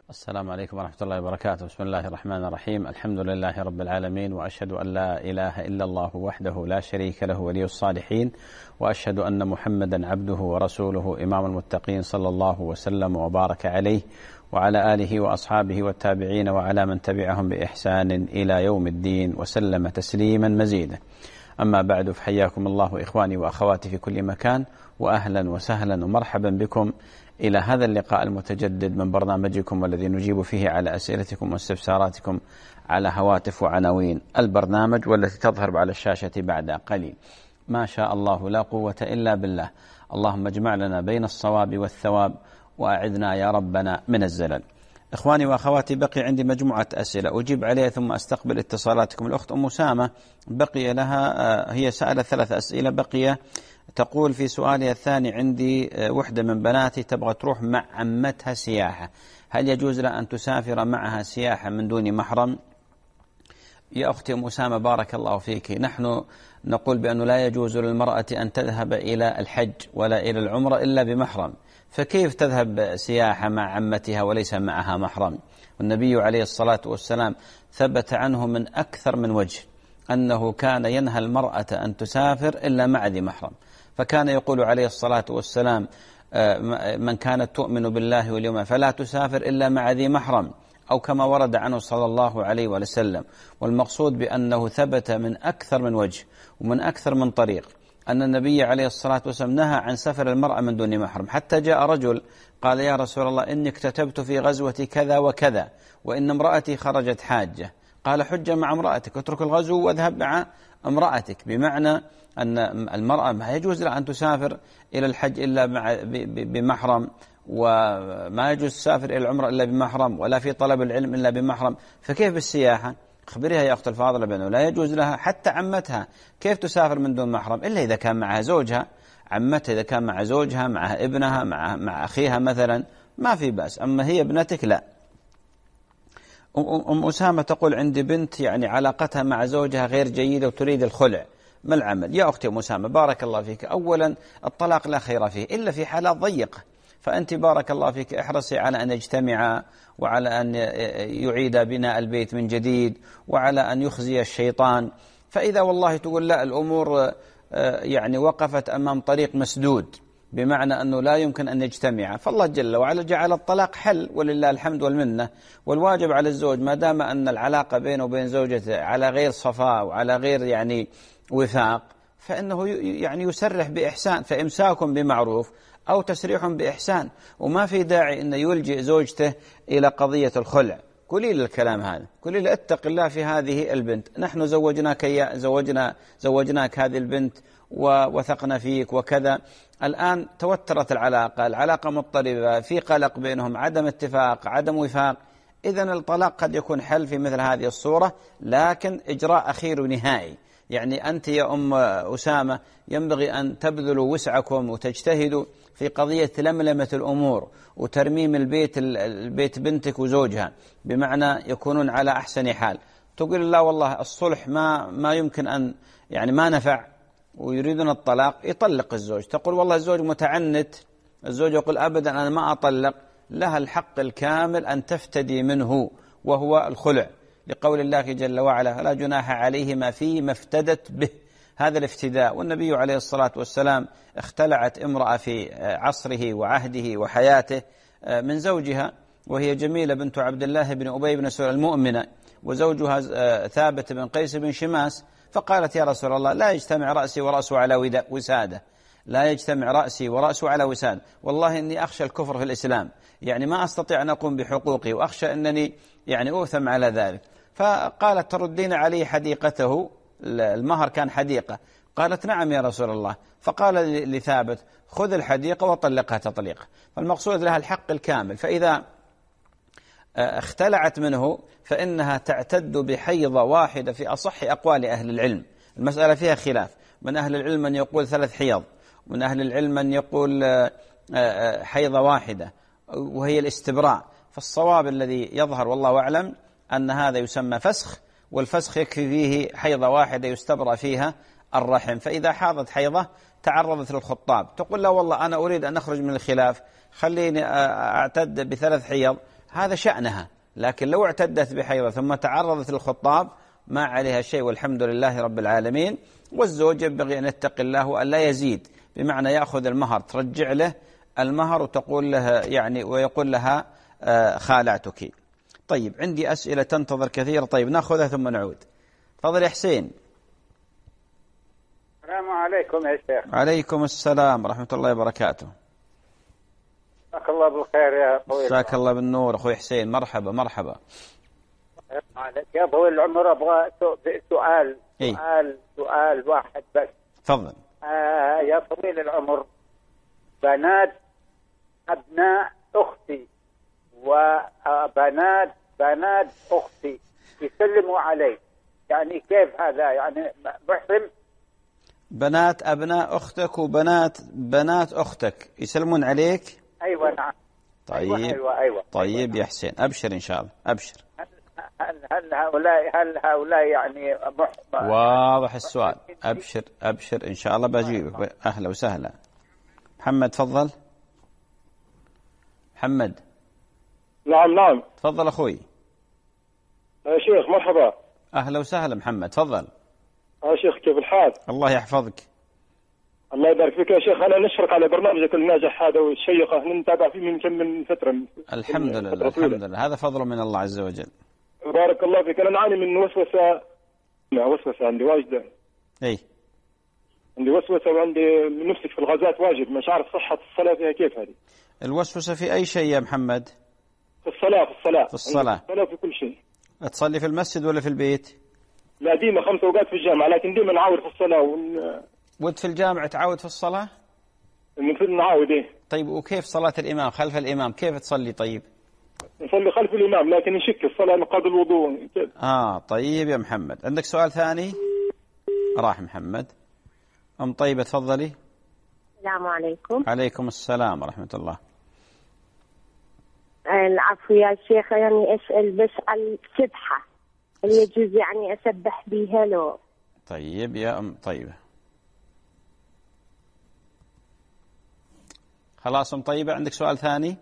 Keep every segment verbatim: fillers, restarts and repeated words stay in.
السلام عليكم ورحمة الله وبركاته. بسم الله الرحمن الرحيم. الحمد لله رب العالمين، وأشهد أن لا إله إلا الله وحده لا شريك له ولي الصالحين، وأشهد أن محمدا عبده ورسوله إمام المتقين، صلى الله وسلم وبارك عليه وعلى آله وأصحابه والتابعين وعلى من تبعهم بإحسان إلى يوم الدين، وسلم تسليما مزيدا. أما بعد، فحياكم الله إخواني وأخواتي في كل مكان، وأهلا وسهلا ومرحبا بكم إلى هذا اللقاء المتجدد من برنامجكم، والذي نجيب فيه على أسئلتكم واستفساراتكم على هواتف وعناوين البرنامج، والتي تظهر على الشاشة بعد قليل. ما شاء الله لا قوة إلا بالله. اللهم اجمع لنا بين الصواب والثواب، وأعذنا يا ربنا من الزلل. إخواني وأخواتي، بقي عندي مجموعة أسئلة أجيب عليها ثم أستقبل اتصالاتكم. الأخت أم أسامة بقي لها، هي سألت ثلاث أسئلة، بقي تقول في سؤالها الثاني: عندي وحدة من بناتي تبغى تروح مع عمتها سياحة، هل يجوز لها أن تسافر معها سياحة من دون محرم؟ يا أختي أم أسامة، بارك الله فيك، نحن نقول بأنه لا يجوز للمرأة أن تذهب إلى الحج ولا إلى العمرة إلا بمحرم، فكيف تذهب سياحة مع عمتها وليس معها محرم؟ والنبي عليه الصلاة والسلام ثبت عنه من أكثر من وجه أنه كان ينهى المرأة أن تسافر إلا مع ذي محرم، فكان يقول عليه الصلاة والسلام: من كانت تؤمن بالله واليوم فلا تسافر إلا مع ذي محرم، أو كما ورد عنه صلى الله عليه وسلم. والمقصود بأنه ثبت من أكثر من وجه ومن أكثر من طريق أن النبي عليه الصلاة والسلام نهى عن سفر المرأة من دون محرم، حتى جاء رجل قال: يا رسول الله، إني اكتتبت في غزوة كذا وكذا، وإن امرأتي خرجت حاجة. قال: حج مع امرأتك، اترك الغزو واذهب مع امرأتك، بمعنى أن المرأة ما يجوز لها أن تسافر إلى الحج إلا بمحرم، وما يجوز تسافر إلى العمرة إلا بمحرم، ولا في طلب العلم إلا بمحرم، فكيف بالسياحة؟ أخبريها يا أخت الفاضلة بأنه لا يجوز لها، حتى عمتها كيف تسافر من دون محرم إلا إذا كان معها زوجها. عمتها إذا كان مع زوجها، مع ابنها، مع, مع أخيها مثلا، ما في بأس، أما هي ابنتك لا. أم أسامة تقول: عندي بنت يعني علاقتها مع زوجها غير جيدة وتريد الخلع، ما العمل؟ يا أختي أم أسامة، بارك الله فيك، أولا الطلاق لا خير فيه إلا في حالات ضيقة، فأنت بارك الله فيك احرصي على أن يجتمعا، وعلى أن يعيد بناء البيت من جديد، وعلى أن يخزي الشيطان. فإذا والله تقول لا، الأمور يعني وقفت أمام طريق مسدود، بمعنى أنه لا يمكن أن يجتمع، فالله جل وعلا جعل الطلاق حل، ولله الحمد والمنة. والواجب على الزوج ما دام أن العلاقة بينه وبين زوجته على غير صفاء وعلى غير يعني وفاق، فإنه يعني يسرح بإحسان، فإمساكم بمعروف أو تسريح بإحسان، وما في داعي أن يلجئ زوجته إلى قضية الخلع. قولي له الكلام هذا، قولي له: اتق الله في هذه البنت، نحن زوجناك يا زوجنا زوجناك هذه البنت ووثقنا فيك وكذا، الآن توترت العلاقة، العلاقة مضطربة، في قلق بينهم، عدم اتفاق، عدم وفاق، إذن الطلاق قد يكون حل في مثل هذه الصورة، لكن إجراء أخير ونهائي. يعني أنت يا أم أسامة ينبغي أن تبذلوا وسعكم وتجتهدوا في قضية لملمة الأمور وترميم البيت البيت بنتك وزوجها، بمعنى يكونون على أحسن حال. تقول: لا والله الصلح ما ما يمكن أن يعني ما نفع ويريدون الطلاق، يطلق الزوج. تقول: والله الزوج متعنت، الزوج يقول: أبدا أنا ما أطلق، لها الحق الكامل أن تفتدي منه، وهو الخلع، لقول الله جل وعلا: لا جناح عليهما فيما افتدت به، هذا الافتداء. والنبي عليه الصلاة والسلام اختلعت امرأة في عصره وعهده وحياته من زوجها، وهي جميلة بنت عبد الله بن أبي بن سلول المؤمنة، وزوجها ثابت بن قيس بن شماس، فقالت: يا رسول الله، لا يجتمع رأسي ورأسه على وسادة، لا يجتمع رأسي ورأسه على وسادة، والله إني أخشى الكفر في الإسلام، يعني ما أستطيع أن أقوم بحقوقي، وأخشى أنني يعني أوثم على ذلك. فقالت: تردين عليه حديقته، المهر كان حديقة. قالت: نعم يا رسول الله. فقال لثابت: خذ الحديقة وطلقها تطليقا. فالمقصود لها الحق الكامل، فإذا اختلعت منه فإنها تعتد بحيضة واحدة في أصح أقوال أهل العلم. المسألة فيها خلاف، من أهل العلم من يقول ثلاث حيض، ومن أهل العلم من يقول حيضة واحدة وهي الاستبراء. فالصواب الذي يظهر والله أعلم أن هذا يسمى فسخ، والفسخ يكفي فيه حيضة واحدة يستبرى فيها الرحم. فإذا حاضت حيضة تعرضت للخطاب، تقول: لا والله أنا أريد أن أخرج من الخلاف، خليني أعتد بثلاث حيض، هذا شأنها، لكن لو اعتدت بحيضة ثم تعرضت للخطاب ما عليها شيء والحمد لله رب العالمين. والزوج ينبغي أن يتقي الله وأن لا يزيد، بمعنى يأخذ المهر ترجع له المهر وتقول له يعني ويقول لها آه خالعتك. طيب عندي أسئلة تنتظر كثيرة، طيب نأخذها ثم نعود. تفضل يا حسين. السلام عليكم يا شيخ. عليكم السلام ورحمة الله وبركاته. جزاك الله بالخير يا طويل. جزاك الله بالنور أخوي حسين، مرحبا مرحبا. يا طويل العمر أبغى سؤال إيه؟ سؤال سؤال واحد بس. تفضل. آه يا طويل العمر، بنات أبناء أختي وبنات بنات أختي يسلموا علي، يعني كيف هذا؟ يعني محرم؟ بنات أبناء أختك وبنات بنات أختك يسلمون عليك؟ أيوة نعم. طيب أيوة أيوة أيوة. طيب أيوة يا حسين أبشر إن شاء الله أبشر. هل هل هل هؤلاء هل هؤلاء يعني مح... واضح السؤال. أبشر أبشر إن شاء الله بجيبك. أهلا وسهلا. محمد تفضل. محمد. نعم نعم. تفضل أخوي. يا شيخ مرحبا. أهلا وسهلا محمد تفضل. يا شيخ كيف الحال؟ الله يحفظك. الله يبارك فيك يا شيخ. أنا نشرك على برنامجك الناجح هذا والشيقة، نتابع فيه من كم من فترة. الحمد لله الحمد لله، هذا فضل من الله عز وجل. بارك الله فيك. أنا أعاني من وسوسة. وسوسة عندي واجدة. أي عندي وسوسة وعندي نفسك في الغازات واجد، مش عارف صحة الصلاة فيها كيف هذه. الوسوسة في أي شيء يا محمد؟ في الصلاة في الصلاة في الصلاة في الصلاة في كل شيء. تصلي في المسجد ولا في البيت؟ لا ديما خمس أوقات في الجامعة، لكن ديما نعاود في الصلاة ون... ود في الجامعة تعاود في الصلاة؟ المفروض نعاود إيه. طيب وكيف صلاة الإمام خلف الإمام كيف تصلي طيب؟ نصلي خلف الإمام لكن نشك الصلاة نقضي الوضوء. آه طيب يا محمد. عندك سؤال ثاني؟ راح محمد. أم طيبة تفضلي. السلام عليكم. عليكم السلام ورحمة الله. العفو يا شيخ، يعني أسأل بس عن السبحة، هل يجوز يعني أسبح بها لو؟ طيب يا أم طيبة. خلاص أم طيبة عندك سؤال ثاني؟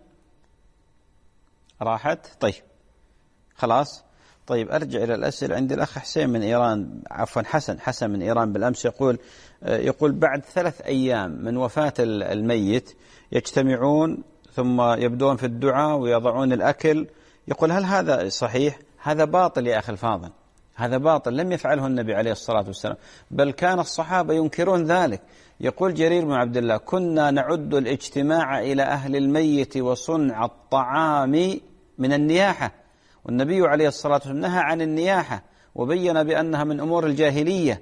راحت؟ طيب خلاص. طيب أرجع إلى الأسئلة. عندي الأخ حسين من إيران، عفوا حسن حسن من إيران بالأمس يقول يقول بعد ثلاث أيام من وفاة الميت يجتمعون ثم يبدون في الدعاء ويضعون الأكل. يقول هل هذا صحيح؟ هذا باطل يا أخي الفاضل، هذا باطل لم يفعله النبي عليه الصلاة والسلام، بل كان الصحابة ينكرون ذلك. يقول جرير بن عبد الله كنا نعد الاجتماع إلى أهل الميت وصنع الطعام من النياحة، والنبي عليه الصلاة والسلام نهى عن النياحة وبين بأنها من أمور الجاهلية،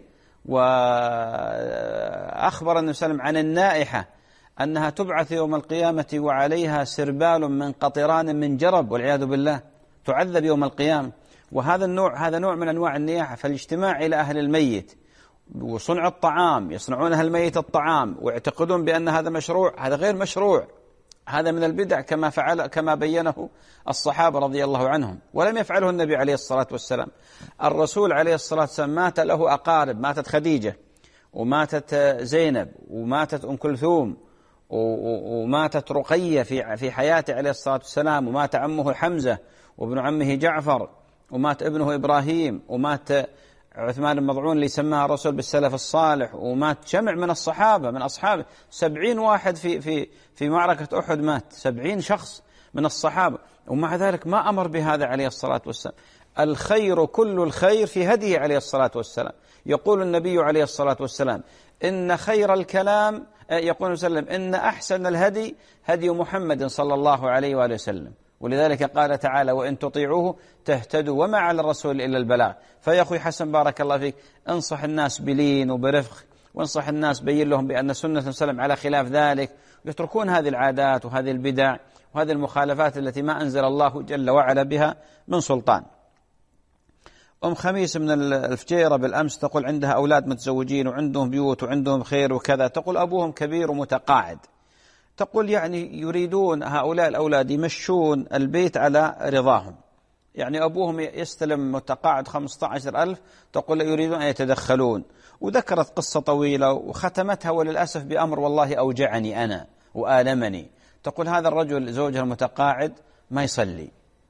وأخبر النبي صلى الله عليه وسلم عن النائحة أنها تبعث يوم القيامة وعليها سربال من قطران من جرب والعياذ بالله، تعذب يوم القيامة. وهذا النوع هذا نوع من أنواع النياحة. فالاجتماع إلى أهل الميت وصنع الطعام، يصنعون أهل الميت الطعام ويعتقدون بأن هذا مشروع، هذا غير مشروع، هذا من البدع كما فعل كما بينه الصحابة رضي الله عنهم، ولم يفعله النبي عليه الصلاة والسلام. الرسول عليه الصلاة والسلام مات له أقارب، ماتت خديجة وماتت زينب وماتت أم كلثوم وماتت رقية في في حياته عليه الصلاة والسلام، ومات عمه حمزة وابن عمه جعفر، ومات ابنه إبراهيم، ومات عثمان المضعون اللي سماها الرسول بالسلف الصالح، ومات جمع من الصحابة من أصحابه سبعين واحد في في في معركة أحد، مات سبعين شخص من الصحابة، ومع ذلك ما أمر بهذا عليه الصلاة والسلام. الخير كل الخير في هديه عليه الصلاة والسلام. يقول النبي عليه الصلاة والسلام إن خير الكلام، يقول صلى الله عليه وسلم إن أحسن الهدي هدي محمد صلى الله عليه وآله وسلم، ولذلك قال تعالى وإن تطيعوه تهتدوا وما على الرسول إلا البلاغ. فيا أخوي حسن بارك الله فيك، انصح الناس بلين وبرفق، وانصح الناس بين لهم بأن سنة وسلم على خلاف ذلك، يتركون هذه العادات وهذه البدع وهذه المخالفات التي ما أنزل الله جل وعلا بها من سلطان. أم خميس من الفجيرة بالأمس تقول عندها أولاد متزوجين وعندهم بيوت وعندهم خير وكذا، تقول أبوهم كبير ومتقاعد، تقول يعني يريدون هؤلاء الأولاد يمشون البيت على رضاهم، يعني أبوهم يستلم متقاعد خمسة عشر ألف، تقول يريدون أن يتدخلون، وذكرت قصة طويلة وختمتها وللأسف بأمر والله أوجعني أنا وآلمني. تقول هذا الرجل زوجها المتقاعد ما يصلي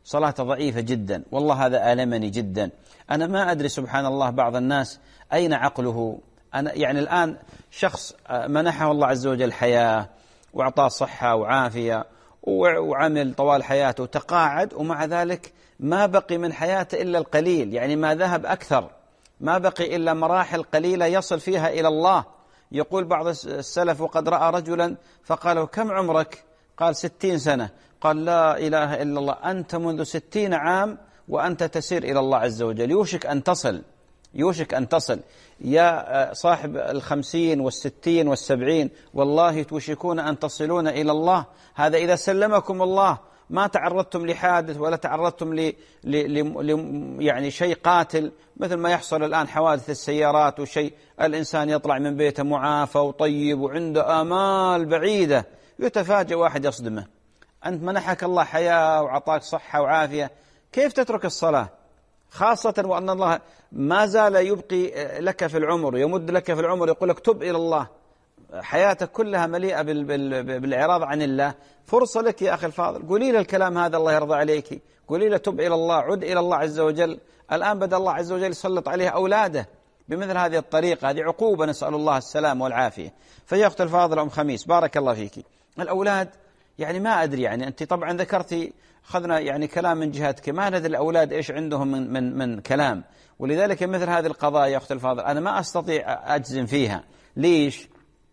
صلاته ضعيفة جدا، والله هذا آلمني جدا. أنا ما أدري سبحان الله بعض الناس أين عقله. أنا يعني الآن شخص منحه الله عز وجل حياة وأعطاه صحة وعافية وعمل طوال حياته وتقاعد، ومع ذلك ما بقي من حياته إلا القليل، يعني ما ذهب أكثر، ما بقي إلا مراحل قليلة يصل فيها إلى الله. يقول بعض السلف: وقد رأى رجلا فقال: كم عمرك؟ قال: ستين سنة. قال: لا إله إلا الله، أنت منذ ستين عام وأنت تسير إلى الله عز وجل، يوشك أن تصل، يوشك أن تصل. يا صاحب الخمسين والستين والسبعين، والله توشكون أن تصلون إلى الله. هذا إذا سلمكم الله، ما تعرضتم لحادث ولا تعرضتم ل... ل... ل... يعني شيء قاتل مثل ما يحصل الآن، حوادث السيارات وشيء. الإنسان يطلع من بيته معافى وطيب وعنده آمال بعيدة، يتفاجأ واحد يصدمه. أنت منحك الله حياة وعطاك صحة وعافية، كيف تترك الصلاة؟ خاصة وأن الله ما زال يبقي لك في العمر، يمد لك في العمر، يقول لك: تب إلى الله. حياتك كلها مليئة بالإعراض عن الله. فرصة لك يا أخي الفاضل، قولي له الكلام هذا الله يرضى عليك، قولي له: تب إلى الله، عد إلى الله عز وجل. الآن بدأ الله عز وجل يسلط عليه أولاده بمثل هذه الطريقة، هذه عقوبة، نسأل الله السلام والعافية. فيا أخت الفاضل أم خميس، بارك الله فيك. الأولاد يعني ما أدري، يعني أنت طبعا ذكرتي، أخذنا يعني كلام من جهتك، ما ندري الأولاد إيش عندهم من, من, من كلام، ولذلك مثل هذه القضايا يا أخت الفاضل أنا ما أستطيع أجزم فيها. ليش؟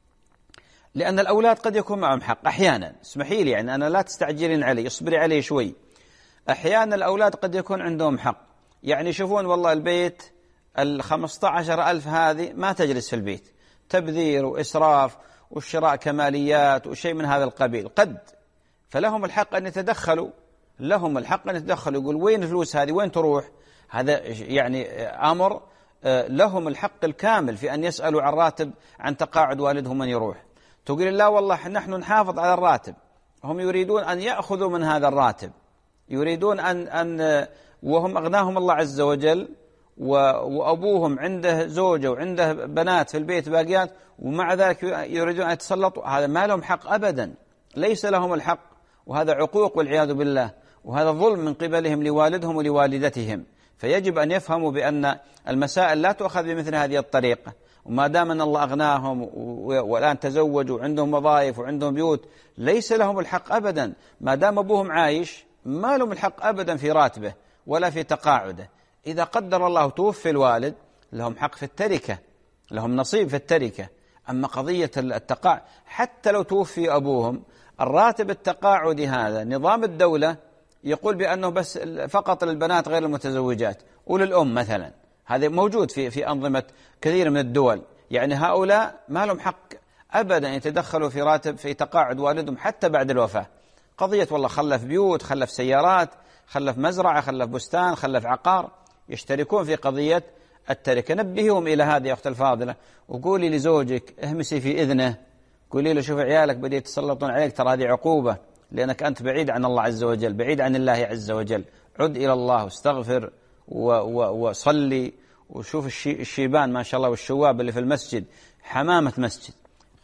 لأن الأولاد قد يكون معهم حق أحيانا، اسمحي لي، يعني أنا لا تستعجلين علي، اصبري علي شوي. أحيانا الأولاد قد يكون عندهم حق، يعني يشوفون والله البيت الخمسة عشر ألف هذه ما تجلس في البيت، تبذير وإسراف والشراء كماليات وشيء من هذا القبيل، قد فلهم الحق أن يتدخلوا، لهم الحق أن يتدخلوا، يقول: وين الفلوس هذه، وين تروح؟ هذا يعني أمر لهم الحق الكامل في أن يسألوا عن راتب، عن تقاعد والدهم من يروح. تقول: لا والله نحن نحافظ على الراتب. هم يريدون أن يأخذوا من هذا الراتب، يريدون أن, أن وهم أغناهم الله عز وجل، وأبوهم عنده زوجة وعنده بنات في البيت باقيات، ومع ذلك يريدون أن يتسلطوا. هذا ما لهم حق أبدا، ليس لهم الحق، وهذا عقوق والعياذ بالله، وهذا ظلم من قبلهم لوالدهم ولوالدتهم. فيجب أن يفهموا بأن المسائل لا تؤخذ بمثل هذه الطريقة، وما دام أن الله أغناهم والآن تزوجوا وعندهم وظائف وعندهم بيوت، ليس لهم الحق أبدا. ما دام أبوهم عايش ما لهم الحق أبدا في راتبه ولا في تقاعده. إذا قدر الله توفي الوالد لهم حق في التركة، لهم نصيب في التركة. أما قضية التقاعد، حتى لو توفي أبوهم، الراتب التقاعدي هذا نظام الدولة يقول بأنه بس فقط للبنات غير المتزوجات وللأم مثلا، هذا موجود في في أنظمة كثير من الدول. يعني هؤلاء ما لهم حق أبدا يتدخلوا في راتب في تقاعد والدهم حتى بعد الوفاة. قضية والله خلف بيوت، خلف سيارات، خلف مزرعة، خلف بستان، خلف عقار، يشتركون في قضية التركة. نبههم إلى هذه يا أخت الفاضلة، وقولي لزوجك اهمسي في إذنه، قولي له: شوف عيالك بدأ يتسلطون عليك، ترى هذه عقوبة، لأنك أنت بعيد عن الله عز وجل، بعيد عن الله عز وجل، عد إلى الله واستغفر وصلي. وشوف الشيبان ما شاء الله والشواب اللي في المسجد، حمامة مسجد،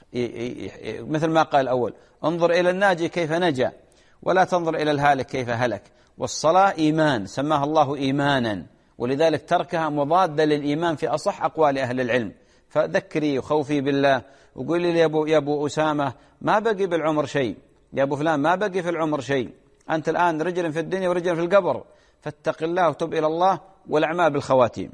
مثل ما قال الأول: انظر إلى الناجي كيف نجا ولا تنظر إلى الهالك كيف هلك. والصلاة إيمان، سماها الله إيمانا، ولذلك تركها مضادة للإيمان في أصح أقوال أهل العلم. فذكري وخوفي بالله، وقولي لي: يا أبو, يا أبو أسامة ما بقي بالعمر شيء، يا أبو فلان ما بقي في العمر شيء، أنت الآن رجل في الدنيا ورجل في القبر، فاتق الله وتب إلى الله، والأعمال بالخواتيم.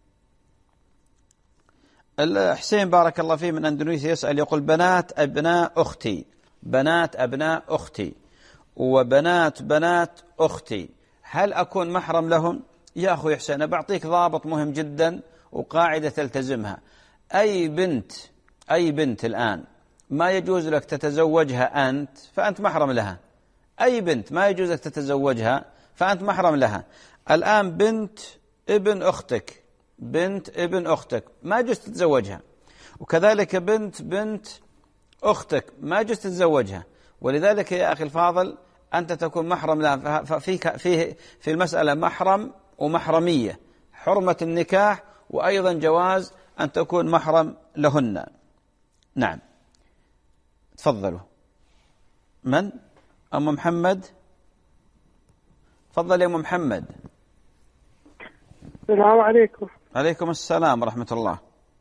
الحسين بارك الله فيه من أندونيسيا يسأل، يقول: بنات أبناء أختي، بنات أبناء أختي وبنات بنات أختي، هل أكون محرم لهم؟ يا أخوي حسين، بعطيك ضابط مهم جدا وقاعدة تلتزمها. أي بنت أي بنت الآن ما يجوز لك تتزوجها أنت فأنت محرم لها. أي بنت ما يجوز لك تتزوجها فأنت محرم لها. الآن بنت ابن أختك، بنت ابن أختك ما يجوز تتزوجها، وكذلك بنت بنت أختك ما يجوز تتزوجها. ولذلك يا أخي الفاضل أنت تكون محرم لها. ففيك فيه في المسألة محرم ومحرمية، حرمة النكاح وأيضا جواز أن تكون محرم لهن. نعم، تفضلوا. من؟ أم محمد؟ تفضل يا أم محمد. السلام عليكم. عليكم السلام ورحمة الله.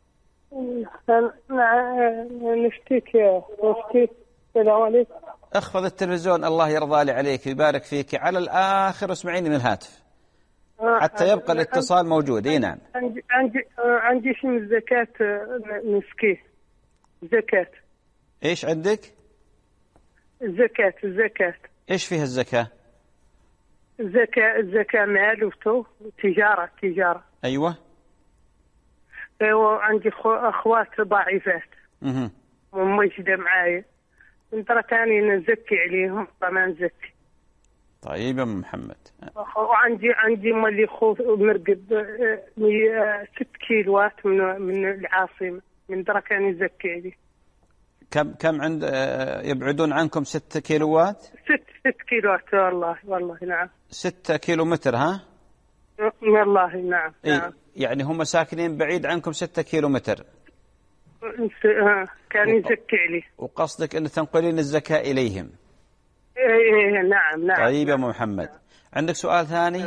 نفتيك يا مفتي. السلام عليكم. اخفض التلفزيون الله يرضى لي عليك ويبارك فيك على الآخر واسمعيني من الهاتف حتى يبقى الاتصال موجود. اي نعم. عندي عندي عندي شيء من الزكاة نسكيه. زكاة. ايش عندك؟ الزكاة الزكاة. ايش فيها الزكاة؟ الزكاة الزكاة مال وتو تجارة تجارة. ايوه. ايوه عندي اخوات ضعيفات. اها. وموجودة معايا. من ترى ثاني نزكي عليهم ما نزكي. طيب يا محمد. وعندي عندي مالي خوف مرقد ست كيلوات من من العاصمة من ترى كان يزكي عليه. كم كم عند يبعدون عنكم ست كيلوات؟ ست ست كيلوات والله والله نعم. ستة كيلو متر ها؟ والله نعم. إيه نعم. يعني هم ساكنين بعيد عنكم ستة كيلو متر. كان يزكي عليه. وقصدك أن تنقلين الزكاة إليهم؟ إيه نعم نعم. طيب يا محمد عندك سؤال ثاني؟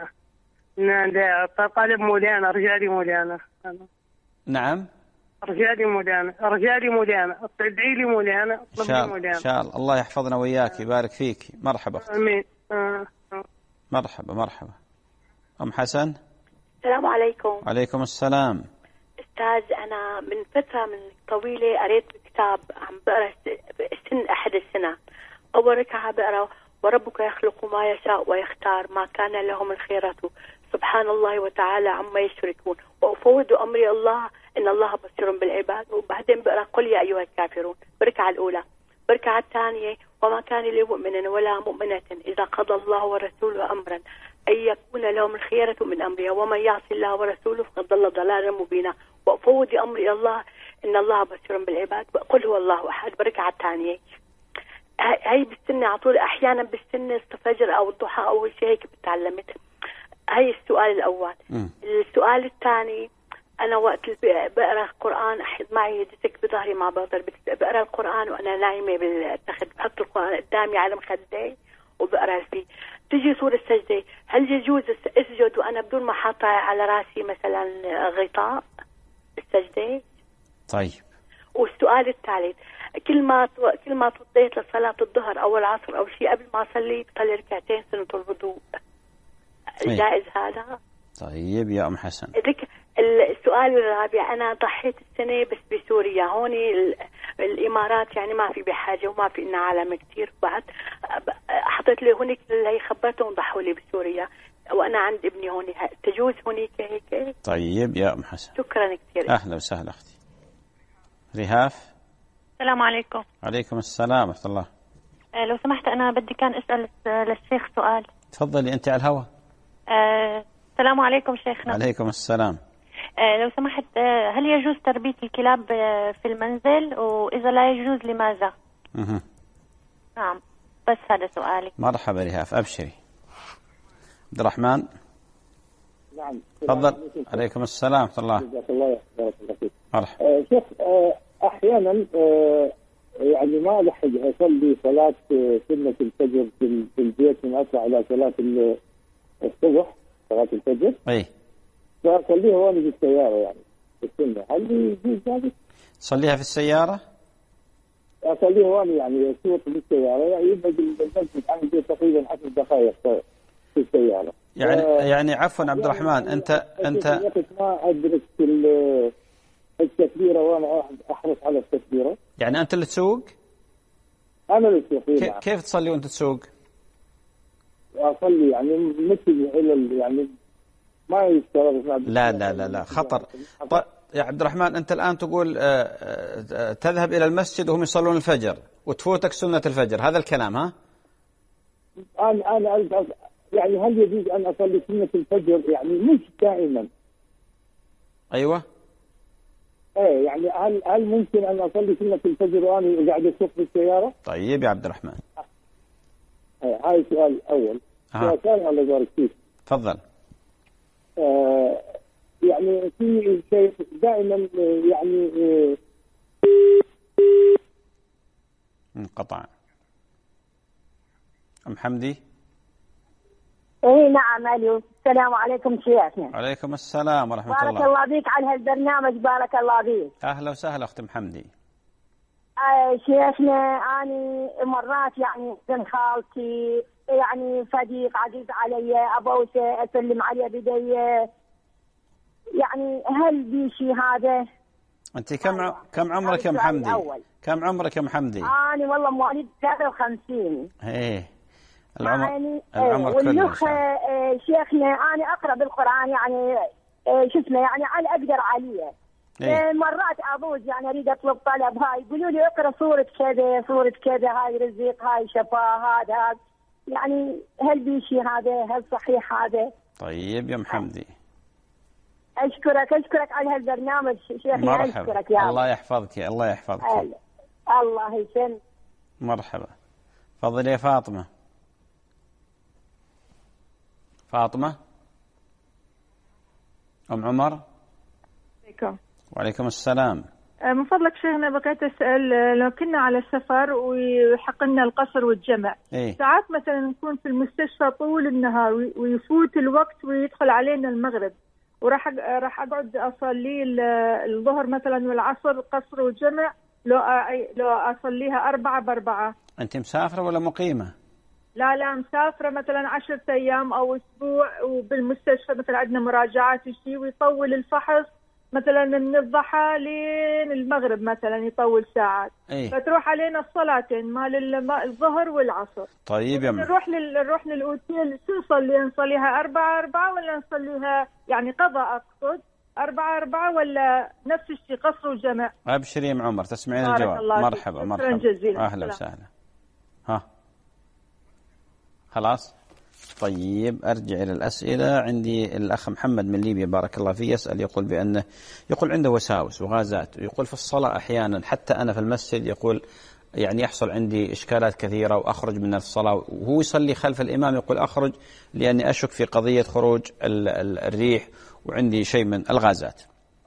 نعم لا طالب مولانا رجالي مولانا. نعم. رجالي مولانا رجالي مولانا ادعي لي مولانا اطلب لي مولانا. ان شاء الله الله يحفظنا وياك يبارك فيك. مرحبا اختي. امين. آه. آه. مرحبا مرحبا. ام حسن. السلام عليكم. عليكم السلام. استاذ انا من فتره من طويله قريت كتاب عم بقرا سن احد السنه. اول ركعه بقرا وربك يخلق ما يشاء ويختار ما كان لهم الخيرة سبحان الله وتعالى عما يشركون وأفوض أمري الله إن الله بصير بالعباد. وبعدين بقرأ قل يا أيها الكافرون بركعة الأولى. بركعة الثانية وما كان لمؤمن ولا مؤمنة إذا قضى الله ورسوله أمرا أن يكون لهم الخيرة من أمرها ومن يعصي الله ورسوله فقد ضل ضلالا مبينا. وأفوض أمري الله إن الله بصير بالعباد. وقل هو الله أحد. بركعة الثانية هاي بالسنة على طول أحيانا بالسنة الفجر أو الضحى أو شيء هيك بتعلمت. هاي السؤال الأول. م. السؤال الثاني أنا وقت بقرأ القرآن أحد معي ديسك بظهري ما بقدر بقرأ القرآن وأنا نايمة بالتخت بحط القرآن قدامي على مخدي وبقرأ فيه. تجي سورة السجدة هل يجوز أسجد وأنا بدون ما حاطة على راسي مثلا غطاء السجدة؟ طيب. والسؤال الثالث كل ما كل ما توضيت لصلاة الظهر أو العصر أو شيء قبل ما أصلي بصلي ركعتين سنة الوضوء. جائز هذا؟ طيب يا أم حسن. السؤال الرابع أنا ضحيت السنة بس بسوريا هون الإمارات يعني ما في بحاجة وما في إنها عالم كتير بعد حطيت لي هونيك اللي خبرتهم ضحوا لي بسوريا وأنا عند ابني هون تجوز هونيك هيك؟ طيب يا أم حسن. شكرا كثير. أهلا وسهلا أختي. رهاف. السلام عليكم. عليكم السلام ورحمة الله. أه لو سمحت أنا بدي كان أسأل للشيخ سؤال. تفضلي أنت على الهواء. أه السلام عليكم شيخنا. عليكم السلام. أه لو سمحت أه هل يجوز تربية الكلاب في المنزل وإذا لا يجوز لماذا؟ اها. نعم بس هذا سؤالي. مرحبا رهاف أبشري. عبد الرحمن. نعم. تفضل. عليكم السلام ورحمة الله. جزاك الله خير. مرحبا. آه شيخ آه أحيانا آه يعني ما لحق أصلي صلاة سنة الفجر في البيت من أطلع على صلاة الصبح صلاة الفجر. أي. فأصليها وأنا في السيارة يعني في السنة هل يجوز ذلك؟ تصليها في السيارة؟ أصليها وأنا يعني أسوق في السيارة يعني يبقى المسجد عندي تقريبا عشر دقائق في السيارة. يعني ف... يعني عفوا عبد الرحمن أنت أنت ما أدرك التكبيرة وأنا أحرص على التكبيرة. يعني أنت اللي تسوق؟ أنا اللي أسوق. كيف, كيف تصلي وأنت تسوق؟ أصلي يعني مثل إلى يعني ما يشتغل. لا لا لا لا خطر. طيب يا عبد الرحمن أنت الآن تقول تذهب إلى المسجد وهم يصلون الفجر وتفوتك سنة الفجر هذا الكلام ها؟ أنا أنا يعني هل يجوز أن أصلي سنة الفجر يعني مش دائما؟ أيوة. ايه يعني هل هل ممكن ان اصلي سنة الفجر وانا قاعد اسوق في السيارة؟ طيب يا عبد الرحمن. ايه هاي السؤال الاول. السؤال الثاني الله يبارك فيك. تفضل. آه يعني في شيء دائما يعني انقطع. ام حمدي. اي نعم. الو السلام عليكم شيخنا. عليكم السلام ورحمة بارك الله. الله الله بيك على هالبرنامج، بارك الله بيك. أهلا وسهلا أخت محمدي. آه شيخنا أنا مرات يعني ابن خالتي يعني صديق عزيز علي أبوسه أسلم عليه بدي، يعني هل بي شيء هذا؟ أنت كم ع... كم عمرك يا محمدي؟ كم عمرك يا محمدي؟ أنا والله مواليد ثلاثة وخمسين. إيه العمر يعني العمر كله. والأخ شيخنا أنا أقرأ بالقرآن يعني شو اسمه يعني على أقدر عليه. إيه؟ مرات أبوز يعني أريد أطلب طلب هاي يقولوا لي اقرأ سورة كذا سورة كذا، هاي رزق هاي شفاء هذا هذا، يعني هل بيشي هذا؟ هل صحيح هذا؟ طيب يا محمدي أشكرك أشكرك على هالبرنامج شيخي. مرحبا. أشكرك يا الله يحفظك الله يحفظك. الله يسلمك. مرحبا. تفضلي يا فاطمة. فاطمة أم عمر. عليكم. وعليكم السلام. من فضلك شيخنا بقيت أسأل، لو كنا على السفر ويحق لنا القصر والجمع، إيه؟ ساعات مثلا نكون في المستشفى طول النهار ويفوت الوقت ويدخل علينا المغرب، وراح راح أقعد أصلي الظهر مثلا والعصر قصر وجمع، لو لو أصليها أربعة بأربعة. أنت مسافرة ولا مقيمة؟ لا لا مسافرة مثلا عشرة أيام أو أسبوع، وبالمستشفى مثلا عندنا مراجعات وشي، ويطول الفحص مثلا من الضحى لين المغرب مثلا يطول ساعات. أيه؟ فتروح علينا الصلاتين مال الظهر والعصر. طيب يا نروح لل... نروح للأوتيل، شو نصلي؟ نصليها أربعة أربعة ولا نصليها يعني قضاء أقصد أربعة أربعة ولا نفس الشيء قصر وجمع؟ أبشري يا أم عمر تسمعين الجواب. مرحبا مرحبا جزيلا. أهلا وسهلا. ها خلاص. طيب أرجع إلى الأسئلة. عندي الأخ محمد من ليبيا بارك الله فيه يسأل، يقول بأنه يقول عنده وساوس وغازات، يقول في الصلاة أحيانا حتى أنا في المسجد يقول يعني يحصل عندي إشكالات كثيرة وأخرج من الصلاة، وهو يصلي خلف الإمام يقول أخرج لأني أشك في قضية خروج الريح وعندي شيء من الغازات.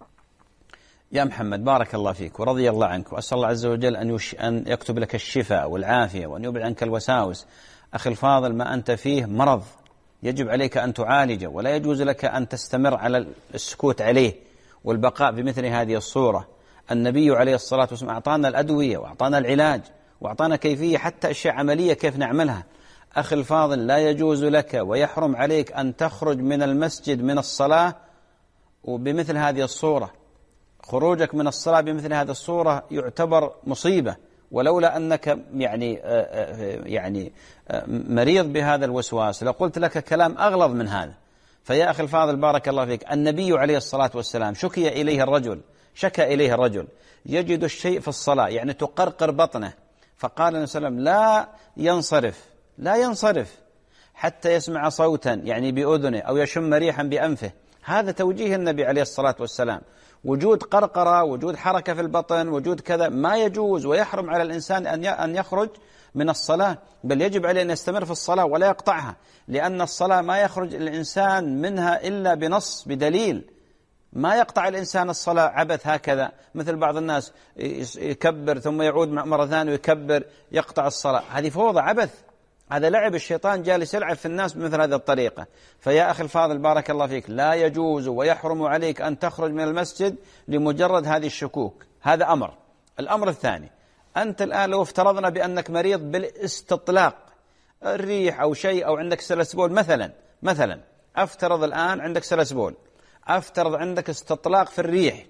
يا محمد بارك الله فيك ورضي الله عنك، وأسأل الله عز وجل أن, يش... أن يكتب لك الشفاء والعافية وأن يبعد عنك الوساوس. أخي الفاضل ما أنت فيه مرض يجب عليك أن تعالجه، ولا يجوز لك أن تستمر على السكوت عليه والبقاء بمثل هذه الصورة. النبي عليه الصلاة والسلام أعطانا الأدوية وأعطانا العلاج وأعطانا كيفية حتى أشياء عملية كيف نعملها. أخي الفاضل لا يجوز لك ويحرم عليك أن تخرج من المسجد من الصلاة وبمثل هذه الصورة. خروجك من الصلاة بمثل هذه الصورة يعتبر مصيبة، ولولا أنك يعني يعني مريض بهذا الوسواس لقلت لك كلام أغلظ من هذا. فيا أخي الفاضل بارك الله فيك، النبي عليه الصلاة والسلام شكي إليه الرجل شكى إليه الرجل يجد الشيء في الصلاة يعني تقرقر بطنه، فقال النبي صلى الله عليه وسلم لا ينصرف لا ينصرف حتى يسمع صوتا يعني بأذنه أو يشم ريحا بأنفه. هذا توجيه النبي عليه الصلاة والسلام. وجود قرقرة، وجود حركة في البطن، وجود كذا ما يجوز، ويحرم على الإنسان أن يخرج من الصلاة، بل يجب عليه أن يستمر في الصلاة ولا يقطعها، لأن الصلاة ما يخرج الإنسان منها إلا بنص بدليل. ما يقطع الإنسان الصلاة عبث هكذا مثل بعض الناس يكبر ثم يعود مرة ثانية ويكبر يقطع الصلاة، هذه فوضى عبث، هذا لعب الشيطان جالس يلعب في الناس بمثل هذه الطريقة. فيا أخي الفاضل بارك الله فيك لا يجوز ويحرم عليك أن تخرج من المسجد لمجرد هذه الشكوك. هذا أمر. الأمر الثاني، أنت الآن لو افترضنا بأنك مريض بالاستطلاق الريح أو شيء أو عندك سلسبول مثلا مثلا أفترض الآن عندك سلسبول، أفترض عندك استطلاق في الريح،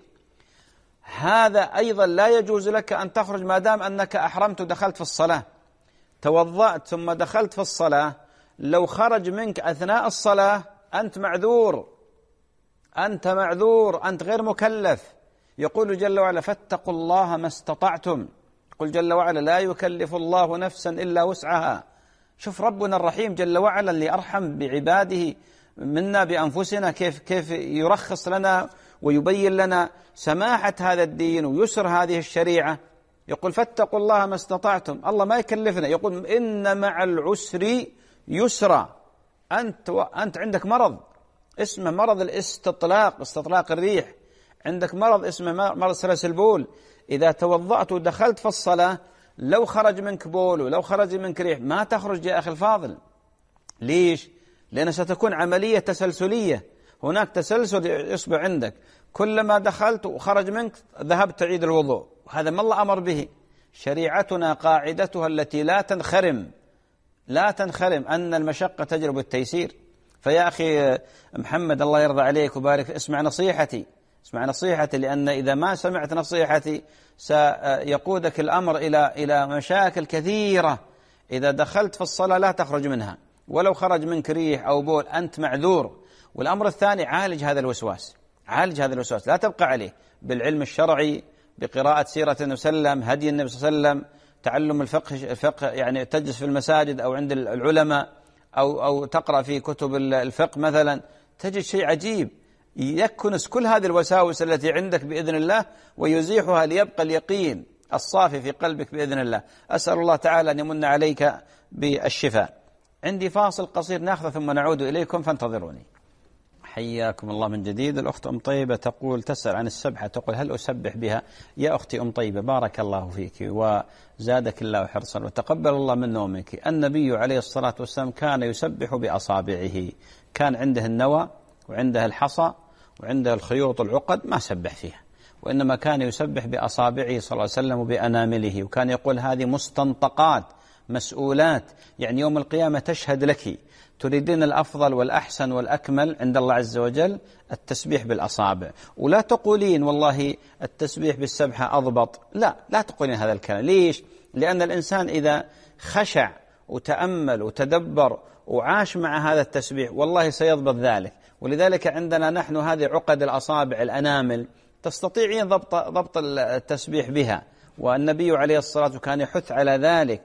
هذا أيضا لا يجوز لك أن تخرج ما دام أنك أحرمت ودخلت في الصلاة. توضأت ثم دخلت في الصلاة، لو خرج منك أثناء الصلاة أنت معذور أنت معذور أنت غير مكلف. يقول جل وعلا فاتقوا الله ما استطعتم. يقول جل وعلا لا يكلف الله نفسا إلا وسعها. شوف ربنا الرحيم جل وعلا اللي أرحم بعباده منا بأنفسنا كيف كيف يرخص لنا ويبين لنا سماحة هذا الدين ويسر هذه الشريعة. يقول فاتقوا الله ما استطعتم. الله ما يكلفنا، يقول إن مع العسر يسرا. أنت أنت عندك مرض اسمه مرض الاستطلاق، استطلاق الريح، عندك مرض اسمه مرض سلس البول. إذا توضأت ودخلت في الصلاة لو خرج منك بول ولو خرج منك ريح ما تخرج يا أخي الفاضل. ليش؟ لأن ستكون عملية تسلسلية، هناك تسلسل يصبح عندك، كلما دخلت وخرج منك ذهبت تعيد الوضوء، وهذا ما الله أمر به. شريعتنا قاعدتها التي لا تنخرم لا تنخرم أن المشقة تجلب التيسير. فيا أخي محمد الله يرضى عليك وبارك، اسمع نصيحتي اسمع نصيحتي لأن إذا ما سمعت نصيحتي سيقودك الأمر إلى إلى مشاكل كثيرة. إذا دخلت في الصلاة لا تخرج منها، ولو خرج منك ريح أو بول أنت معذور. والأمر الثاني، عالج هذا الوسواس عالج هذا الوسواس لا تبقى عليه، بالعلم الشرعي، بقراءة سيرة النبي صلى الله عليه وسلم، هدي النبي صلى الله عليه وسلم، تعلم الفقه الفقه يعني تجلس في المساجد أو عند العلماء أو أو تقرأ في كتب الفقه مثلا، تجد شيء عجيب يكنس كل هذه الوساوس التي عندك بإذن الله ويزيحها ليبقى اليقين الصافي في قلبك بإذن الله. أسأل الله تعالى أن يمن عليك بالشفاء. عندي فاصل قصير ناخذه ثم نعود إليكم فانتظروني. حياكم الله من جديد. الأخت أم طيبة تقول تسأل عن السبحة، تقول هل أسبح بها؟ يا أختي أم طيبة بارك الله فيك وزادك الله حرصا وتقبل الله من نومك. النبي عليه الصلاة والسلام كان يسبح بأصابعه، كان عنده النوى وعنده الحصى وعنده الخيوط العقد ما سبح فيها، وإنما كان يسبح بأصابعه صلى الله عليه وسلم وبأنامله، وكان يقول هذه مستنطقات مسؤولات، يعني يوم القيامة تشهد لك. تريدين الأفضل والأحسن والأكمل عند الله عز وجل التسبيح بالأصابع، ولا تقولين والله التسبيح بالسبحة أضبط، لا لا تقولين هذا الكلام. ليش؟ لأن الإنسان إذا خشع وتأمل وتدبر وعاش مع هذا التسبيح والله سيضبط ذلك. ولذلك عندنا نحن هذه عقد الأصابع الأنامل تستطيعين ضبط ضبط التسبيح بها، والنبي عليه الصلاة والسلام كان يحث على ذلك.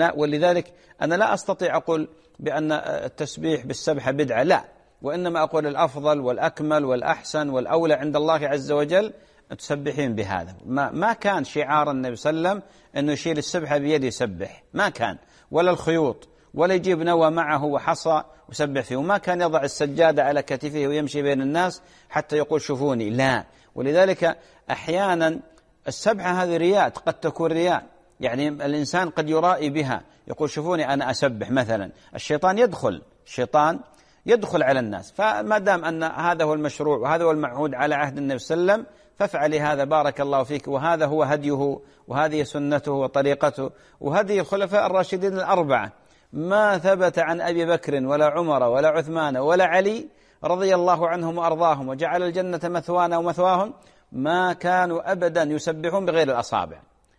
ولذلك أنا لا أستطيع أقول بأن التسبيح بالسبحة بدعة، لا، وإنما أقول الأفضل والأكمل والأحسن والأولى عند الله عز وجل تسبحين بهذا. ما, ما كان شعار النبي صلى الله عليه وسلم أنه يشيل السبحة بيده يسبح، ما كان، ولا الخيوط، ولا يجيب نوى معه وحصى وسبح فيه، وما كان يضع السجادة على كتفه ويمشي بين الناس حتى يقول شوفوني، لا. ولذلك أحيانا السبحة هذه رياء، قد تكون رياء، يعني الإنسان قد يرائي بها، يقول شوفوني أنا أسبح مثلا. الشيطان يدخل الشيطان يدخل على الناس. فما دام أن هذا هو المشروع وهذا هو المعهود على عهد النبي صلى الله عليه وسلم فافعلي هذا بارك الله فيك، وهذا هو هديه وهذه سنته وطريقته وهدي الخلفاء الراشدين الأربعة. ما ثبت عن أبي بكر ولا عمر ولا عثمان ولا علي رضي الله عنهم وأرضاهم وجعل الجنة مثوانا ومثواهم ما كانوا أبدا يسبحون بغير الأصابع،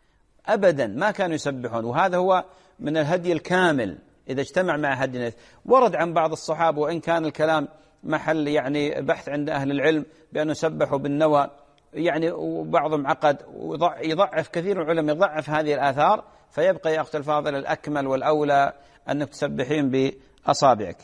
أبدا ما كانوا يسبحون. وهذا هو من الهدي الكامل إذا اجتمع مع هدي. ورد عن بعض الصحابة وإن كان الكلام محل يعني بحث عند أهل العلم بأن يسبحوا بالنوى، يعني وبعضهم عقد ويضعف كثير من العلماء يضعف هذه الآثار، فيبقى يا أخت الفاضل الأكمل والأولى أنك تسبحين بأصابعك.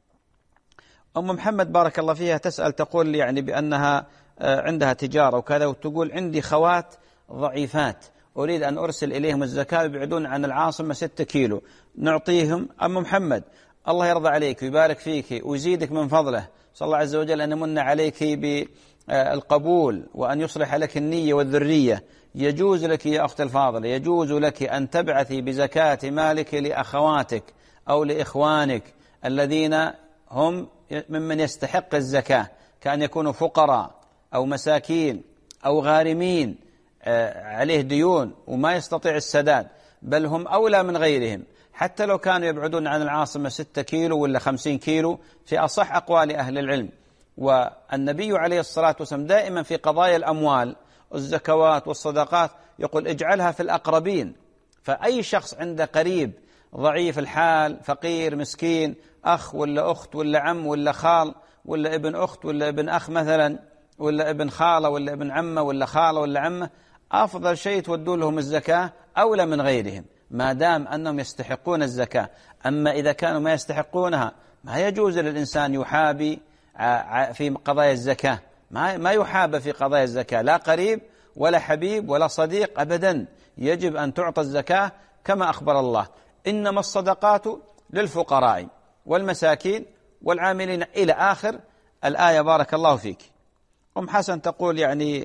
أم محمد بارك الله فيها تسأل تقول يعني بأنها عندها تجارة وكذا، وتقول عندي خوات ضعيفات أريد أن أرسل إليهم الزكاة يبعدون عن العاصمة ستة كيلو، نعطيهم؟ أم محمد الله يرضى عليك ويبارك فيك ويزيدك من فضله، صلى الله عز وجل أن يمن عليك بالقبول وأن يصلح لك النية والذرية. يجوز لك يا أخت الفاضلة، يجوز لك أن تبعثي بزكاة مالك لأخواتك أو لإخوانك الذين هم ممن يستحق الزكاة، كأن يكونوا فقراء أو مساكين أو غارمين عليه ديون وما يستطيع السداد، بل هم أولى من غيرهم حتى لو كانوا يبعدون عن العاصمة ستة كيلو ولا خمسين كيلو في أصح أقوال أهل العلم. والنبي عليه الصلاة والسلام دائما في قضايا الأموال الزكوات والصدقات يقول اجعلها في الأقربين. فأي شخص عنده قريب ضعيف الحال فقير مسكين، أخ ولا أخت ولا عم ولا خال ولا ابن أخت ولا ابن أخ مثلا ولا ابن خالة ولا ابن عمة ولا خالة ولا عمة، أفضل شيء تودوا لهم الزكاة أولى من غيرهم ما دام أنهم يستحقون الزكاة. أما إذا كانوا ما يستحقونها ما يجوز للإنسان يحابي في قضايا الزكاة، ما يحاب في قضايا الزكاة لا قريب ولا حبيب ولا صديق أبدا. يجب أن تعطى الزكاة كما أخبر الله إنما الصدقات للفقراء والمساكين والعاملين إلى آخر الآية بارك الله فيك. أم حسن تقول يعني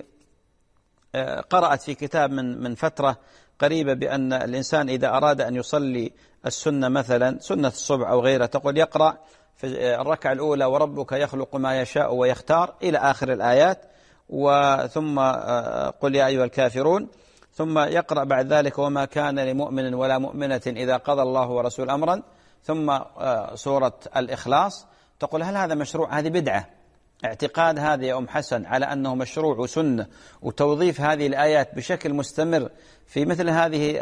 قرأت في كتاب من من فترة قريبة بأن الإنسان إذا أراد أن يصلي السنة مثلا سنة الصبح أو غيرها تقول يقرأ في الركعة الأولى وربك يخلق ما يشاء ويختار إلى آخر الآيات، وثم قل يا أيها الكافرون، ثم يقرأ بعد ذلك وما كان لمؤمن ولا مؤمنة إذا قضى الله ورسول أمرا، ثم سورة الإخلاص. تقول هل هذا مشروع؟ هذه بدعة. اعتقاد هذا يا أم حسن على أنه مشروع وسنة، وتوظيف هذه الآيات بشكل مستمر في مثل هذه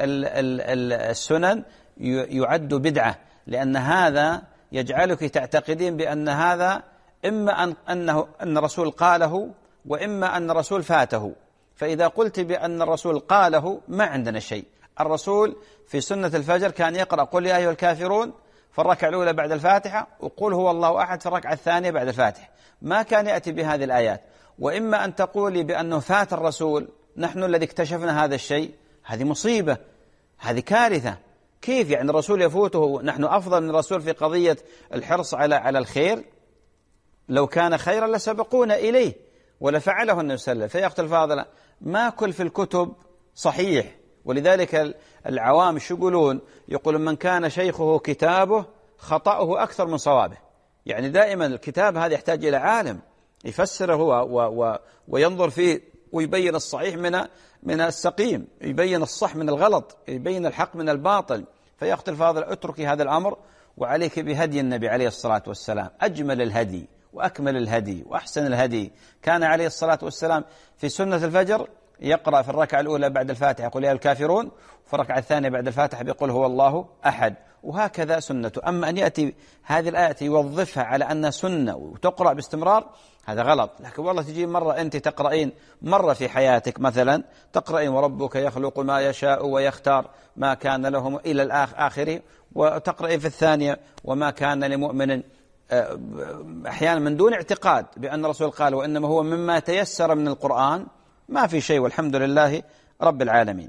السنن يعد بدعة، لأن هذا يجعلك تعتقدين بأن هذا إما أن أنه أن الرسول قاله وإما أن الرسول فاته. فإذا قلت بأن الرسول قاله ما عندنا شيء. الرسول في سنة الفجر كان يقرأ قل يا أيها الكافرون في الركعة الأولى بعد الفاتحة، وقل هو الله أحد في الركعة الثانية بعد الفاتحة، ما كان يأتي بهذه الآيات. وإما أن تقولي بأنه فات الرسول، نحن الذي اكتشفنا هذا الشيء، هذه مصيبة، هذه كارثة. كيف يعني الرسول يفوته؟ نحن أفضل من الرسول في قضية الحرص على على الخير؟ لو كان خيرا لسبقونا إليه ولفعله النبي صلى الله عليه وسلم. فيا أختي الفاضلة، ما كل في الكتب صحيح. ولذلك العوام شو يقولون؟ يقولون من كان شيخه كتابه خطأه أكثر من صوابه. يعني دائما الكتاب هذا يحتاج إلى عالم يفسره هو و و وينظر فيه ويبين الصحيح من من السقيم، يبين الصح من الغلط، يبين الحق من الباطل. فيا أختي الفاضلة، اتركي هذا الأمر وعليك بهدي النبي عليه الصلاة والسلام. أجمل الهدي وأكمل الهدي وأحسن الهدي كان عليه الصلاة والسلام في سنة الفجر يقرأ في الركعة الأولى بعد الفاتحة قل يا الكافرون، وفي الركعة الثانية بعد الفاتحة بيقول هو الله أحد، وهكذا سنته. أما أن يأتي هذه الآية يوظفها على أنها سنة وتقرأ باستمرار، هذا غلط. لكن والله تجي مرة أنت تقرأين مرة في حياتك مثلا تقرأين وربك يخلق ما يشاء ويختار ما كان لهم إلى الآخر، وتقرأين في الثانية وما كان لمؤمن، أحيانا من دون اعتقاد بأن الرسول قال، وإنما هو مما تيسر من القرآن، ما في شيء والحمد لله رب العالمين.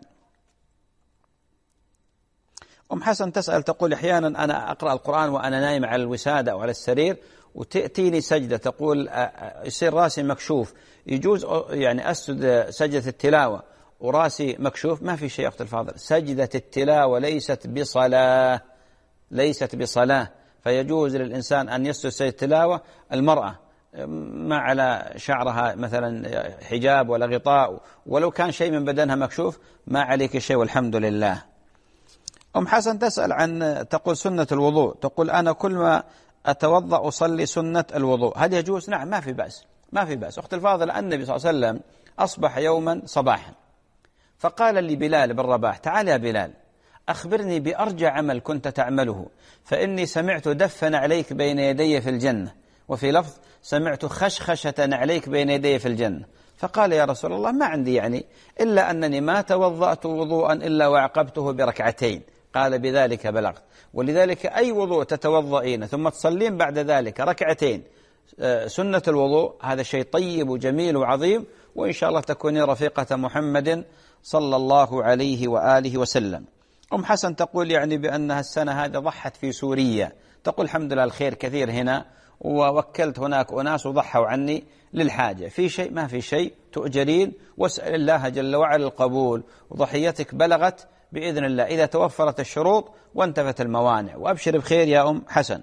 أم حسن تسأل تقول أحيانا أنا أقرأ القرآن وأنا نايم على الوسادة أو على السرير وتأتيني سجدة، تقول يصير راسي مكشوف، يجوز يعني أسجد سجدة التلاوة وراسي مكشوف؟ ما في شيء أخت الفاضل، سجدة التلاوة ليست بصلاة، ليست بصلاة. فيجوز للإنسان أن يسجد سجدة التلاوة المرأة ما على شعرها مثلا حجاب ولا غطاء، ولو كان شيء من بدنها مكشوف ما عليك شيء والحمد لله. أم حسن تسأل عن تقول سنة الوضوء، تقول أنا كل ما أتوضأ أصلي سنة الوضوء، هل يجوز؟ نعم، ما في بأس، ما في بأس. أخت الفاضل، النبي صلى الله عليه وسلم أصبح يوما صباحا فقال لبلال بن رباح تعال يا بلال أخبرني بأرجى عمل كنت تعمله، فإني سمعت دفا عليك بين يدي في الجنة، وفي لفظ سمعت خشخشة عليك بين يدي في الجنة. فقال يا رسول الله ما عندي يعني إلا أنني ما توضأت وضوءا إلا وعقبته بركعتين. قال بذلك بلغت. ولذلك أي وضوء تتوضئين ثم تصلين بعد ذلك ركعتين سنة الوضوء، هذا شيء طيب وجميل وعظيم، وإن شاء الله تكونين رفيقة محمد صلى الله عليه وآله وسلم. أم حسن تقول يعني بأنها السنة هذه ضحت في سوريا، تقول الحمد لله الخير كثير هنا، ووكلت هناك أناس وضحوا عني للحاجة. في شيء؟ ما في شيء، تؤجرين واسأل الله جل وعلا القبول، وضحيتك بلغت بإذن الله إذا توفرت الشروط وانتفت الموانع، وأبشر بخير يا أم حسن.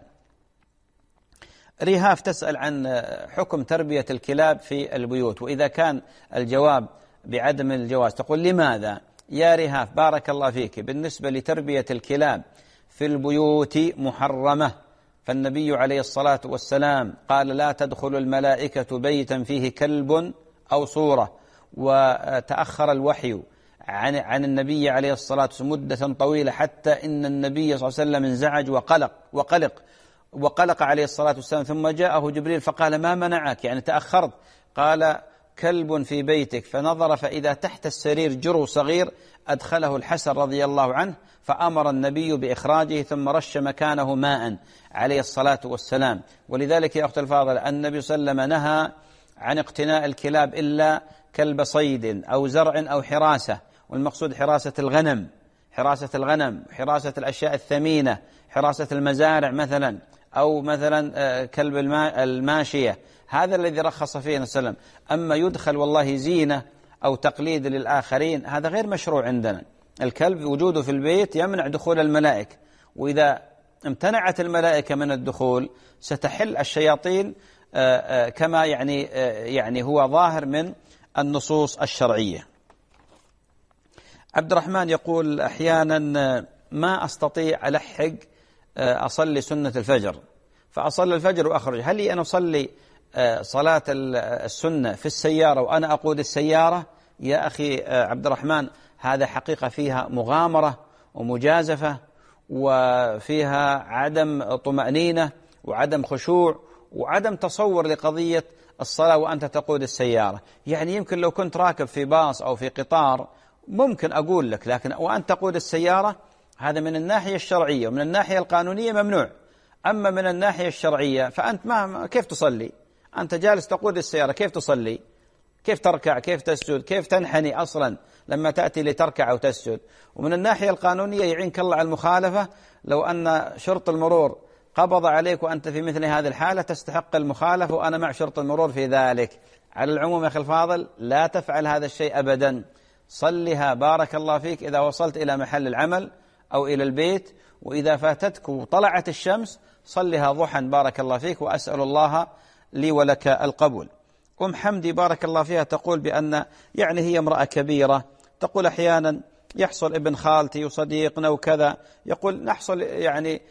ريهاف تسأل عن حكم تربية الكلاب في البيوت، وإذا كان الجواب بعدم الجواز تقول لماذا؟ يا ريهاف بارك الله فيك، بالنسبة لتربية الكلاب في البيوت محرمة، فالنبي عليه الصلاة والسلام قال لا تدخل الملائكة بيتا فيه كلب أو صورة، وتأخر الوحي عن عن النبي عليه الصلاة والسلام مدة طويلة، حتى إن النبي صلى الله عليه وسلم انزعج وقلق وقلق وقلق عليه الصلاة والسلام، ثم جاءه جبريل فقال ما منعك يعني تأخرت؟ قال كلب في بيتك، فنظر فإذا تحت السرير جرو صغير أدخله الحسن رضي الله عنه، فأمر النبي بإخراجه ثم رش مكانه ماء عليه الصلاة والسلام. ولذلك يا أخت الفاضل النبي صلى الله عليه وسلم نهى عن اقتناء الكلاب إلا كلب صيد أو زرع أو حراسة، والمقصود حراسة الغنم، حراسة الغنم، حراسة الأشياء الثمينة، حراسة المزارع مثلا، أو مثلا كلب الماشية، هذا الذي رخص فيه النبي صلى الله عليه وسلم. أما يدخل والله زينة أو تقليد للآخرين هذا غير مشروع عندنا. الكلب وجوده في البيت يمنع دخول الملائكة، وإذا امتنعت الملائكة من الدخول ستحل الشياطين كما يعني يعني هو ظاهر من النصوص الشرعية. عبد الرحمن يقول أحيانا ما أستطيع ألحق أصلي سنة الفجر، فأصلي الفجر وأخرج، هل لي أن أصلي صلاة السنة في السيارة وأنا أقود السيارة؟ يا أخي عبد الرحمن، هذا حقيقة فيها مغامرة ومجازفة، وفيها عدم طمأنينة وعدم خشوع وعدم تصور لقضية الصلاة وأنت تقود السيارة. يعني يمكن لو كنت راكب في باص أو في قطار ممكن أقول لك، لكن وأنت تقود السيارة هذا من الناحية الشرعية ومن الناحية القانونية ممنوع. أما من الناحية الشرعية فأنت ما كيف تصلي؟ أنت جالس تقود السيارة، كيف تصلي؟ كيف تركع؟ كيف تسجد؟ كيف تنحني أصلا لما تأتي لتركع أو تسجد؟ ومن الناحية القانونية يعينك الله على المخالفة، لو أن شرط المرور قبض عليك وأنت في مثل هذه الحالة تستحق المخالفة، وأنا مع شرط المرور في ذلك. على العموم يا أخي الفاضل لا تفعل هذا الشيء أبدا، صلها بارك الله فيك إذا وصلت إلى محل العمل أو إلى البيت، وإذا فاتتك وطلعت الشمس صلها ضحى بارك الله فيك، وأسأل الله لي ولك القبول. أم حمدي بارك الله فيها تقول بأن يعني هي امرأة كبيرة، تقول أحيانا يحصل ابن خالتي وصديقنا وكذا، يقول نحصل يعني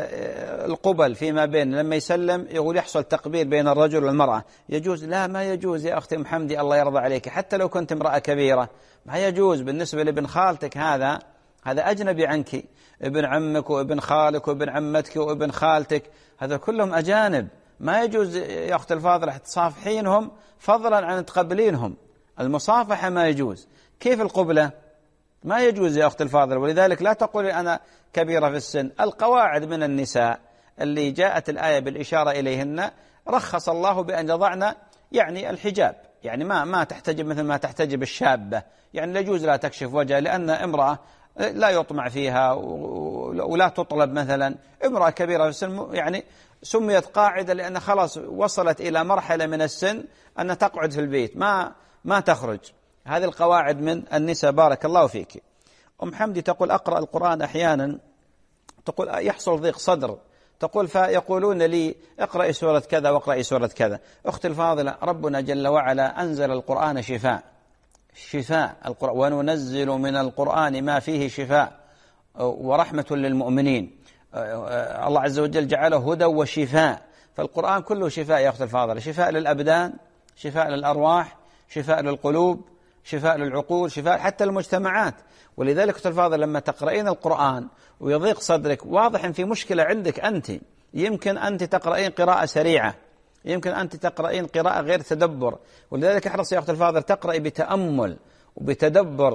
القبل فيما بين، لما يسلم يقول يحصل تقبيل بين الرجل والمرأة، يجوز؟ لا ما يجوز يا أختي أم حمدي الله يرضى عليك، حتى لو كنت امرأة كبيرة ما يجوز. بالنسبة لابن خالتك هذا هذا أجنبي عنك، ابن عمك وابن خالك وابن عمتك وابن خالتك هذا كلهم أجانب، ما يجوز يا أخت الفاضلة تصافحينهم فضلا عن تقبلينهم. المصافحة ما يجوز، كيف القبلة؟ ما يجوز يا أخت الفاضلة. ولذلك لا تقولي أنا كبيرة في السن، القواعد من النساء اللي جاءت الآية بالإشارة إليهن رخص الله بأن يضعن يعني الحجاب، يعني ما ما تحتجب مثل ما تحتجب الشابة، يعني لا يجوز لا تكشف وجهها، لأن امرأة لا يطمع فيها ولا تطلب. مثلا امرأة كبيرة في السن يعني سميت قاعدة لأن خلاص وصلت إلى مرحلة من السن أن تقعد في البيت ما ما تخرج. هذه القواعد من النساء بارك الله فيك. أم حمدي تقول أقرأ القرآن أحيانا، تقول يحصل ضيق صدر، تقول فيقولون لي اقرأي سورة كذا واقرأي سورة كذا. أختي الفاضلة، ربنا جل وعلا أنزل القرآن شفاء شفاء القرآن، وننزل من القرآن ما فيه شفاء ورحمة للمؤمنين. الله عز وجل جعله هدى وشفاء، فالقرآن كله شفاء يا أختي الفاضلة، شفاء للأبدان، شفاء للأرواح، شفاء للقلوب، شفاء للعقول، شفاء حتى المجتمعات. ولذلك أختي الفاضلة لما تقرأين القرآن ويضيق صدرك، واضح أن في مشكلة عندك أنت، يمكن أنت تقرأين قراءة سريعة، يمكن أنت تقرأين قراءة غير تدبر. ولذلك احرصي يا أختي الفاضلة تقرأي بتأمل وبتدبر،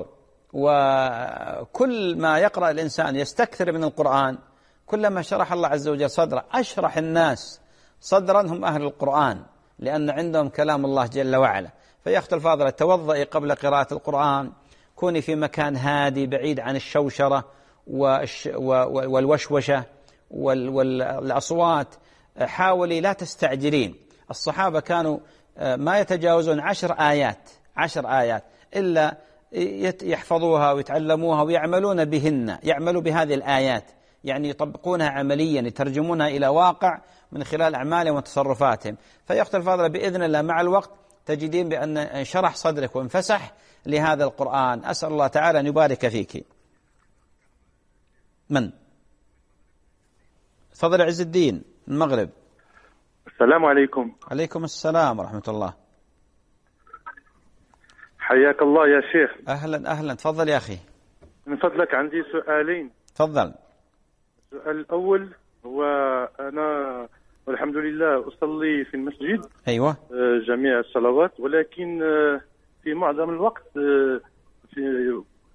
وكل ما يقرأ الإنسان يستكثر من القرآن كلما شرح الله عز وجل صدره. أشرح الناس صدرا هم أهل القرآن، لأن عندهم كلام الله جل وعلا. فيا أختي الفاضلة توضئي قبل قراءة القرآن، كوني في مكان هادي بعيد عن الشوشرة والوشوشة والأصوات، حاولي لا تستعجلين. الصحابة كانوا ما يتجاوزون عشر آيات عشر آيات إلا يحفظوها ويتعلموها ويعملون بهن، يعملوا بهذه الآيات، يعني يطبقونها عمليا، يترجمونها إلى واقع من خلال أعمالهم وتصرفاتهم. فيا أختي الفاضلة بإذن الله مع الوقت تجدين بأن شرح صدرك وانفسح لهذا القرآن. أسأل الله تعالى أن يبارك فيك. من؟ تفضل عز الدين من المغرب. السلام عليكم. عليكم السلام ورحمة الله. حياك الله يا شيخ. أهلا أهلا، تفضل يا أخي. من فضلك عندي سؤالين. تفضل. السؤال الأول هو أنا والحمد لله أصلي في المسجد أيوة جميع الصلوات، ولكن في معظم الوقت في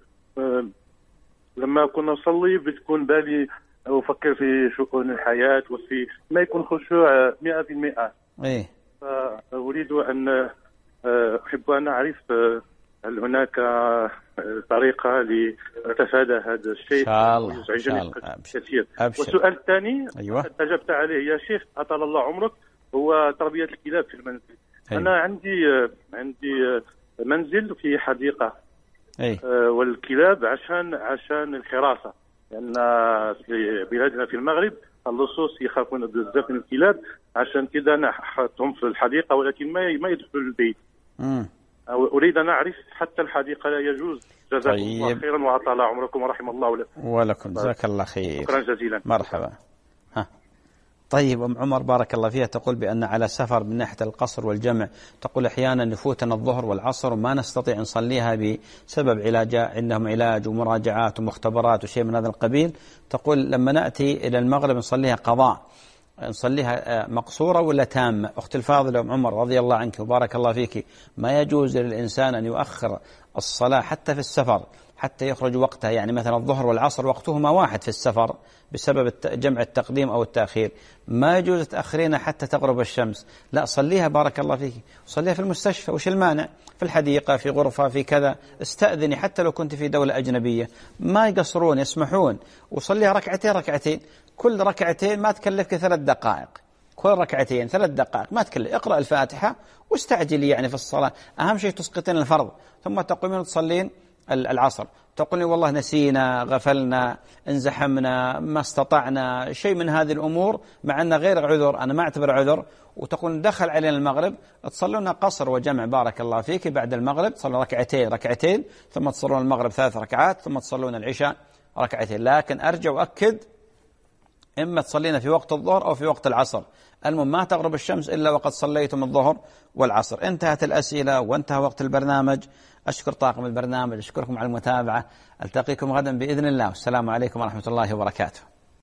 لما كنا نصلي بتكون بالي أفكر في شؤون الحياة وفي ما يكون خشوع مئة في المئة. إيه. فأريد أن أحب أن أعرف هل هناك طريقة لأتفادى هذا الشيء ويزعجني كثير. والسؤال الثاني أيوة. أجبت عليه يا شيخ أطال الله عمرك، هو تربية الكلاب في المنزل. أيوة. أنا عندي عندي منزل في حديقة. أي. والكلاب عشان عشان الحراسة، لأن في بلادنا في المغرب اللصوص يخافون بزاف من الكلاب، عشان كذا انا حطهم في الحديقه ولكن ما ما يدخلوا البيت. امم اريد ان اعرف حتى الحديقه لا يجوز. جزاكم طيب. الله خيرا واطال عمركم ورحم الله لكم. ولكم جزاك الله خير. شكرا جزيلا. مرحبا. ها طيب أم عمر بارك الله فيها تقول بأن على سفر من ناحية القصر والجمع، تقول أحيانا يفوتنا الظهر والعصر وما نستطيع نصليها بسبب علاج، عندهم علاج ومراجعات ومختبرات وشيء من هذا القبيل. تقول لما نأتي إلى المغرب نصليها قضاء، نصليها مقصورة ولا تامة؟ أخت الفاضلة أم عمر رضي الله عنك وبارك الله فيك، ما يجوز للإنسان أن يؤخر الصلاة حتى في السفر حتى يخرج وقتها، يعني مثلا الظهر والعصر وقتهما واحد في السفر بسبب جمع التقديم أو التأخير، ما يجوز تأخرين حتى تغرب الشمس، لا صليها بارك الله فيك، صليها في المستشفى، وش المانع؟ في الحديقة، في غرفة، في كذا، استأذني حتى لو كنت في دولة أجنبية، ما يقصرون يسمحون، وصليها ركعتين ركعتين، كل ركعتين ما تكلفك ثلاث دقائق، كل ركعتين ثلاث دقائق ما تكلف، اقرأ الفاتحة واستعجلي يعني في الصلاة، أهم شيء تسقطين الفرض، ثم تقومين تصلين العصر، تقولين والله نسينا، غفلنا، انزحمنا، ما استطعنا، شيء من هذه الأمور، مع أن غير عذر، أنا ما أعتبر عذر، وتقول دخل علينا المغرب، تصلون قصر وجمع بارك الله فيك، بعد المغرب تصلون ركعتين ركعتين، ثم تصلون المغرب ثلاث ركعات، ثم تصلون العشاء ركعتين. لكن أرجع وأكد، إما تصلينا في وقت الظهر أو في وقت العصر، المهم ما تغرب الشمس إلا وقد صليتم الظهر والعصر. انتهت الأسئلة وانتهى وقت البرنامج. أشكر طاقم البرنامج، أشكركم على المتابعة، ألتقيكم غدا بإذن الله، والسلام عليكم ورحمة الله وبركاته.